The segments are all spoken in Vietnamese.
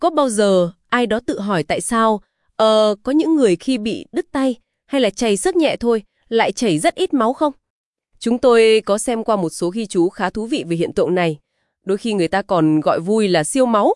Có bao giờ ai đó tự hỏi tại sao có những người khi bị đứt tay hay là chảy xước nhẹ thôi lại chảy rất ít máu không? Chúng tôi có xem qua một số ghi chú khá thú vị về hiện tượng này. Đôi khi người ta còn gọi vui là siêu máu.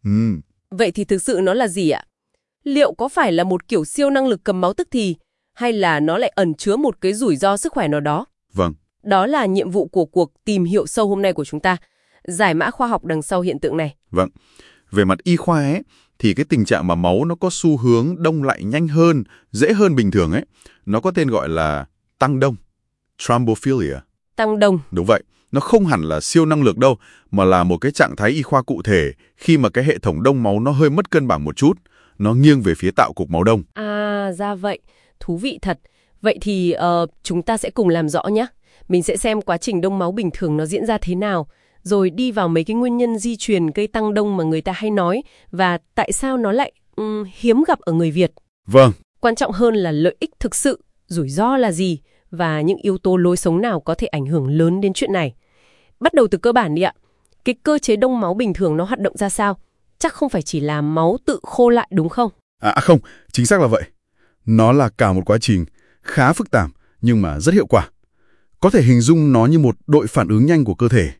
Vậy thì thực sự nó là gì ạ? Liệu có phải là một kiểu siêu năng lực cầm máu tức thì, hay là nó lại ẩn chứa một cái rủi ro sức khỏe nào đó? Vâng. Đó là nhiệm vụ của cuộc tìm hiểu sâu hôm nay của chúng ta, giải mã khoa học đằng sau hiện tượng này. Vâng. Về mặt y khoa ấy, thì cái tình trạng mà máu nó có xu hướng đông lại nhanh hơn, dễ hơn bình thường ấy, nó có tên gọi là tăng đông, thrombophilia. Tăng đông. Đúng vậy. Nó không hẳn là siêu năng lực đâu, mà là một cái trạng thái y khoa cụ thể khi mà cái hệ thống đông máu nó hơi mất cân bằng một chút, nó nghiêng về phía tạo cục máu đông. À, ra vậy. Thú vị thật. Vậy thì chúng ta sẽ cùng làm rõ nhé. Mình sẽ xem quá trình đông máu bình thường nó diễn ra thế nào, rồi đi vào mấy cái nguyên nhân di truyền gây tăng đông mà người ta hay nói, và tại sao nó lại hiếm gặp ở người Việt. Vâng. Quan trọng hơn là lợi ích thực sự, rủi ro là gì, và những yếu tố lối sống nào có thể ảnh hưởng lớn đến chuyện này. Bắt đầu từ cơ bản đi ạ. Cái cơ chế đông máu bình thường nó hoạt động ra sao? Chắc không phải chỉ là máu tự khô lại đúng không? Không, chính xác là vậy. Nó là cả một quá trình khá phức tạp nhưng mà rất hiệu quả. Có thể hình dung nó như một đội phản ứng nhanh của cơ thể.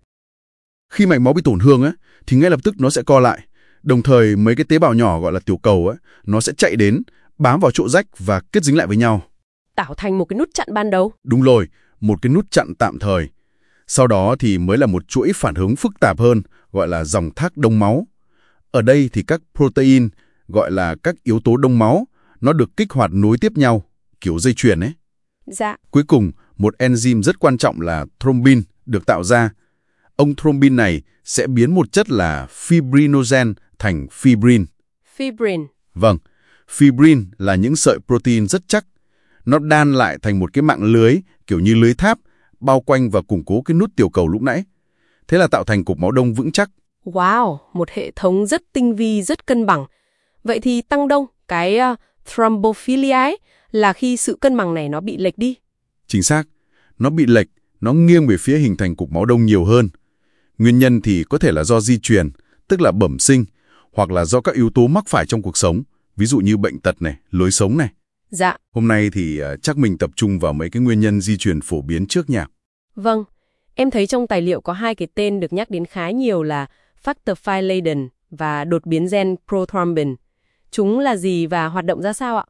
Khi mạch máu bị tổn thương ấy, thì ngay lập tức nó sẽ co lại. Đồng thời mấy cái tế bào nhỏ gọi là tiểu cầu ấy, nó sẽ chạy đến, bám vào chỗ rách và kết dính lại với nhau. Tạo thành một cái nút chặn ban đầu. Đúng rồi, một cái nút chặn tạm thời. Sau đó thì mới là một chuỗi phản ứng phức tạp hơn, gọi là dòng thác đông máu. Ở đây thì các protein, gọi là các yếu tố đông máu, nó được kích hoạt nối tiếp nhau, kiểu dây chuyền ấy. Dạ. Cuối cùng, một enzyme rất quan trọng là thrombin được tạo ra. Ông thrombin này sẽ biến một chất là fibrinogen thành fibrin. Fibrin. Vâng, fibrin là những sợi protein rất chắc. Nó đan lại thành một cái mạng lưới, kiểu như lưới tháp, bao quanh và củng cố cái nút tiểu cầu lúc nãy. Thế là tạo thành cục máu đông vững chắc. Wow, một hệ thống rất tinh vi, rất cân bằng. Vậy thì tăng đông, cái thrombophilia ấy, là khi sự cân bằng này nó bị lệch đi. Chính xác, nó bị lệch, nó nghiêng về phía hình thành cục máu đông nhiều hơn. Nguyên nhân thì có thể là do di truyền, tức là bẩm sinh, hoặc là do các yếu tố mắc phải trong cuộc sống, ví dụ như bệnh tật này, lối sống này. Dạ. Hôm nay thì chắc mình tập trung vào mấy cái nguyên nhân di truyền phổ biến trước nhỉ? Vâng, em thấy trong tài liệu có hai cái tên được nhắc đến khá nhiều là Factor V Leiden và đột biến gen prothrombin. Chúng là gì và hoạt động ra sao ạ?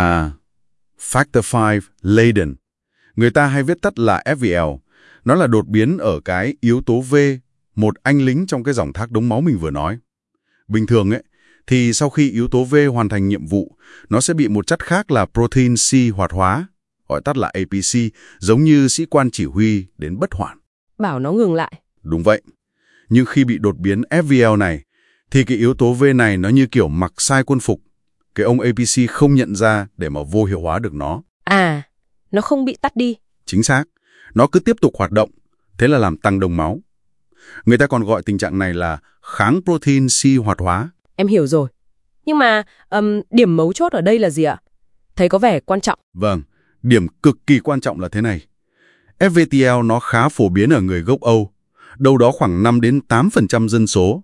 Factor V Leiden. Người ta hay viết tắt là FVL. Nó là đột biến ở cái yếu tố V, một anh lính trong cái dòng thác đống máu mình vừa nói. Bình thường ấy, thì sau khi yếu tố V hoàn thành nhiệm vụ, nó sẽ bị một chất khác là protein C hoạt hóa, gọi tắt là APC, giống như sĩ quan chỉ huy đến bất hoạn. Bảo nó ngừng lại. Đúng vậy. Nhưng khi bị đột biến FVL này, thì cái yếu tố V này nó như kiểu mặc sai quân phục. Cái ông APC không nhận ra để mà vô hiệu hóa được nó. Nó không bị tắt đi. Chính xác. Nó cứ tiếp tục hoạt động, thế là làm tăng đông máu. Người ta còn gọi tình trạng này là kháng protein C hoạt hóa. Em hiểu rồi. Nhưng mà điểm mấu chốt ở đây là gì ạ? Thấy có vẻ quan trọng. Vâng, điểm cực kỳ quan trọng là thế này. FVTL nó khá phổ biến ở người gốc Âu, đâu đó khoảng 5-8% dân số.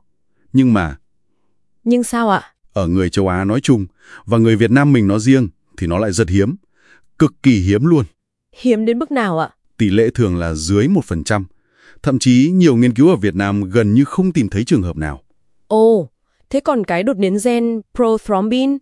Nhưng sao ạ? Ở người châu Á nói chung, và người Việt Nam mình nói riêng, thì nó lại rất hiếm. Cực kỳ hiếm luôn. Hiếm đến mức nào ạ? Tỷ lệ thường là dưới 1%. Thậm chí nhiều nghiên cứu ở Việt Nam gần như không tìm thấy trường hợp nào. Ồ, thế còn cái đột biến gen prothrombin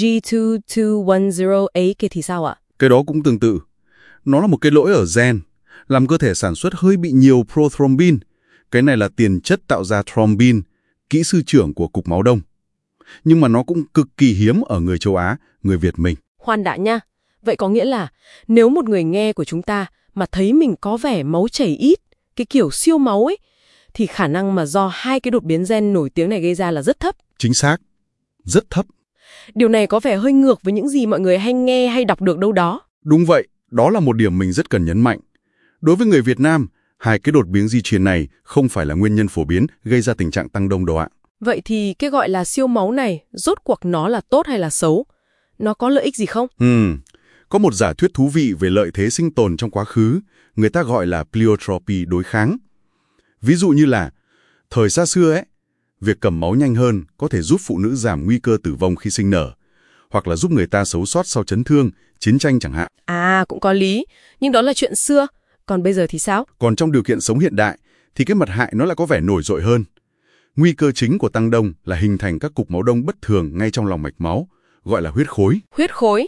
G2210A kia thì sao ạ? Cái đó cũng tương tự. Nó là một cái lỗi ở gen, làm cơ thể sản xuất hơi bị nhiều prothrombin. Cái này là tiền chất tạo ra thrombin, kỹ sư trưởng của cục máu đông. Nhưng mà nó cũng cực kỳ hiếm ở người châu Á, người Việt mình. Khoan đã nha. Vậy có nghĩa là nếu một người nghe của chúng ta mà thấy mình có vẻ máu chảy ít, cái kiểu siêu máu ấy, thì khả năng mà do hai cái đột biến gen nổi tiếng này gây ra là rất thấp. Chính xác. Rất thấp. Điều này có vẻ hơi ngược với những gì mọi người hay nghe hay đọc được đâu đó. Đúng vậy. Đó là một điểm mình rất cần nhấn mạnh. Đối với người Việt Nam, hai cái đột biến di truyền này không phải là nguyên nhân phổ biến gây ra tình trạng tăng đông đâu ạ. Vậy thì cái gọi là siêu máu này, rốt cuộc nó là tốt hay là xấu? Nó có lợi ích gì không? Có một giả thuyết thú vị về lợi thế sinh tồn trong quá khứ, người ta gọi là pleiotropy đối kháng. Ví dụ như là, thời xa xưa ấy, Việc cầm máu nhanh hơn có thể giúp phụ nữ giảm nguy cơ tử vong khi sinh nở, hoặc là giúp người ta sống sót sau chấn thương, chiến tranh chẳng hạn. À, cũng có lý, nhưng đó là chuyện xưa. Còn bây giờ thì sao? Còn trong điều kiện sống hiện đại, thì cái mặt hại nó lại có vẻ nổi trội hơn. Nguy cơ chính của tăng đông là hình thành các cục máu đông bất thường ngay trong lòng mạch máu, gọi là huyết khối. Huyết khối?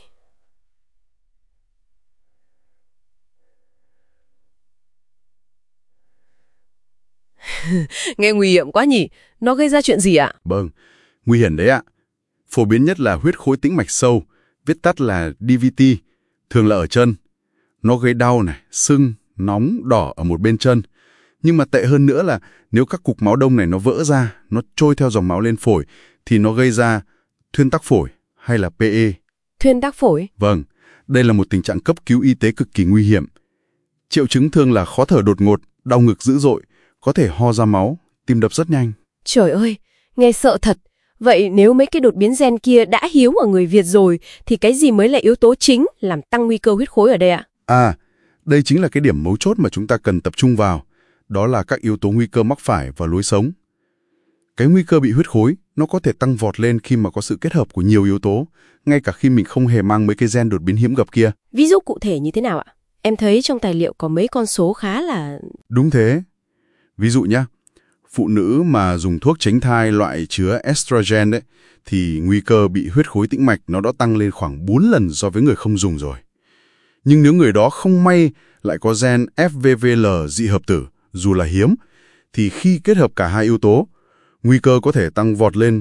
Nghe nguy hiểm quá nhỉ? Nó gây ra chuyện gì ạ? Vâng, nguy hiểm đấy ạ. Phổ biến nhất là huyết khối tĩnh mạch sâu, viết tắt là DVT, thường là ở chân. Nó gây đau này, sưng, nóng, đỏ ở một bên chân. Nhưng mà tệ hơn nữa là nếu các cục máu đông này nó vỡ ra, nó trôi theo dòng máu lên phổi, thì nó gây ra thuyên tắc phổi hay là PE. Thuyên tắc phổi? Vâng, đây là một tình trạng cấp cứu y tế cực kỳ nguy hiểm. Triệu chứng thường là khó thở đột ngột, đau ngực dữ dội, có thể ho ra máu, tim đập rất nhanh. Trời ơi, nghe sợ thật. Vậy nếu mấy cái đột biến gen kia đã hiếu ở người Việt rồi, thì cái gì mới là yếu tố chính làm tăng nguy cơ huyết khối ở đây ạ? À, đây chính là cái điểm mấu chốt mà chúng ta cần tập trung vào. Đó là các yếu tố nguy cơ mắc phải và lối sống. Cái nguy cơ bị huyết khối, nó có thể tăng vọt lên khi mà có sự kết hợp của nhiều yếu tố, ngay cả khi mình không hề mang mấy cái gen đột biến hiếm gặp kia. Ví dụ cụ thể như thế nào ạ? Em thấy trong tài liệu có mấy con số khá là... Đúng thế. Ví dụ nhá, phụ nữ mà dùng thuốc tránh thai loại chứa estrogen đấy, thì nguy cơ bị huyết khối tĩnh mạch nó đã tăng lên khoảng 4 lần so với người không dùng rồi. Nhưng nếu người đó không may lại có gen FVVL dị hợp tử, dù là hiếm, thì khi kết hợp cả hai yếu tố, nguy cơ có thể tăng vọt lên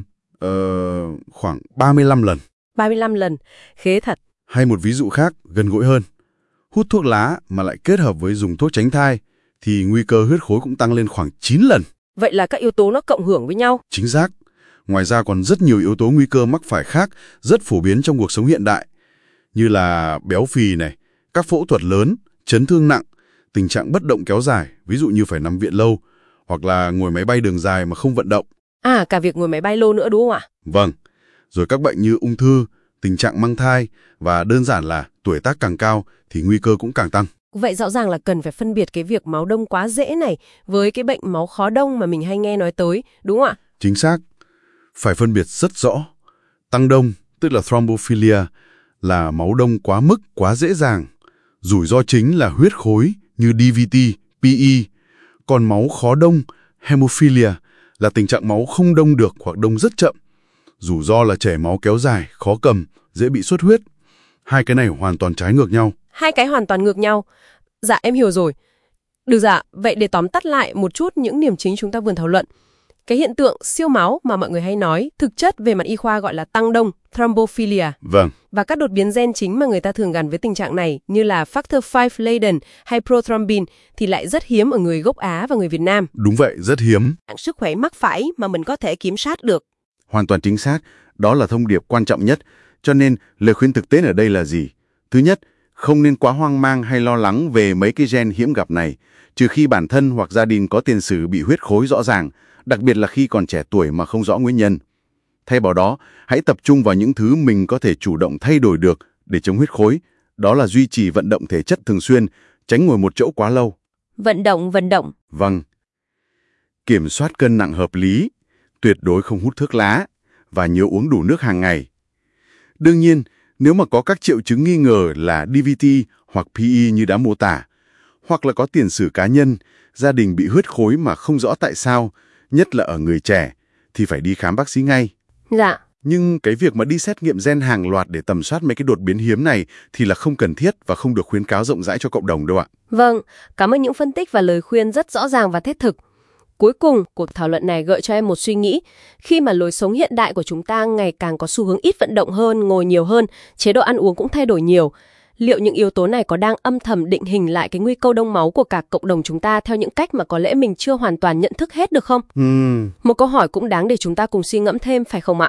khoảng 35 lần. 35 lần, khế thật. Hay một ví dụ khác, gần gũi hơn. Hút thuốc lá mà lại kết hợp với dùng thuốc tránh thai, thì nguy cơ huyết khối cũng tăng lên khoảng 9 lần. Vậy là các yếu tố nó cộng hưởng với nhau. Chính xác. Ngoài ra còn rất nhiều yếu tố nguy cơ mắc phải khác rất phổ biến trong cuộc sống hiện đại, như là béo phì này, các phẫu thuật lớn, chấn thương nặng, tình trạng bất động kéo dài, ví dụ như phải nằm viện lâu, hoặc là ngồi máy bay đường dài mà không vận động. À, cả việc ngồi máy bay lâu nữa đúng không ạ? Vâng. Rồi các bệnh như ung thư, tình trạng mang thai và đơn giản là tuổi tác càng cao thì nguy cơ cũng càng tăng. Vậy rõ ràng là cần phải phân biệt cái việc máu đông quá dễ này với cái bệnh máu khó đông mà mình hay nghe nói tới, đúng không ạ? Chính xác. Phải phân biệt rất rõ. Tăng đông, tức là thrombophilia, là máu đông quá mức, quá dễ dàng. Rủi ro chính là huyết khối như DVT, PE. Còn máu khó đông, hemophilia, là tình trạng máu không đông được hoặc đông rất chậm. Rủi ro là chảy máu kéo dài, khó cầm, dễ bị xuất huyết. Hai cái này hoàn toàn trái ngược nhau. Hai cái hoàn toàn ngược nhau. Dạ, em hiểu rồi. Được dạ, vậy để tóm tắt lại một chút những điểm chính chúng ta vừa thảo luận. Cái hiện tượng siêu máu mà mọi người hay nói, thực chất về mặt y khoa gọi là tăng đông, thrombophilia. Vâng. Và các đột biến gen chính mà người ta thường gắn với tình trạng này như là factor V Leiden hay prothrombin thì lại rất hiếm ở người gốc Á và người Việt Nam. Đúng vậy, rất hiếm. Sức khỏe mắc phải mà mình có thể kiểm soát được. Hoàn toàn chính xác, đó là thông điệp quan trọng nhất. Cho nên, lời khuyên thực tế ở đây là gì? Thứ nhất, không nên quá hoang mang hay lo lắng về mấy cái gen hiếm gặp này, trừ khi bản thân hoặc gia đình có tiền sử bị huyết khối rõ ràng, đặc biệt là khi còn trẻ tuổi mà không rõ nguyên nhân. Thay vào đó, hãy tập trung vào những thứ mình có thể chủ động thay đổi được để chống huyết khối. Đó là duy trì vận động thể chất thường xuyên, tránh ngồi một chỗ quá lâu. Vận động. Vâng. Kiểm soát cân nặng hợp lý, tuyệt đối không hút thuốc lá và nhớ uống đủ nước hàng ngày. Đương nhiên, nếu mà có các triệu chứng nghi ngờ là DVT hoặc PE như đã mô tả, hoặc là có tiền sử cá nhân, gia đình bị huyết khối mà không rõ tại sao, nhất là ở người trẻ, thì phải đi khám bác sĩ ngay. Dạ. Nhưng cái việc mà đi xét nghiệm gen hàng loạt để tầm soát mấy cái đột biến hiếm này thì là không cần thiết và không được khuyến cáo rộng rãi cho cộng đồng đâu ạ. Vâng, cảm ơn những phân tích và lời khuyên rất rõ ràng và thiết thực. Cuối cùng, cuộc thảo luận này gợi cho em một suy nghĩ. Khi mà lối sống hiện đại của chúng ta ngày càng có xu hướng ít vận động hơn, ngồi nhiều hơn, chế độ ăn uống cũng thay đổi nhiều, liệu những yếu tố này có đang âm thầm định hình lại cái nguy cơ đông máu của cả cộng đồng chúng ta theo những cách mà có lẽ mình chưa hoàn toàn nhận thức hết được không? Một câu hỏi cũng đáng để chúng ta cùng suy ngẫm thêm, phải không ạ?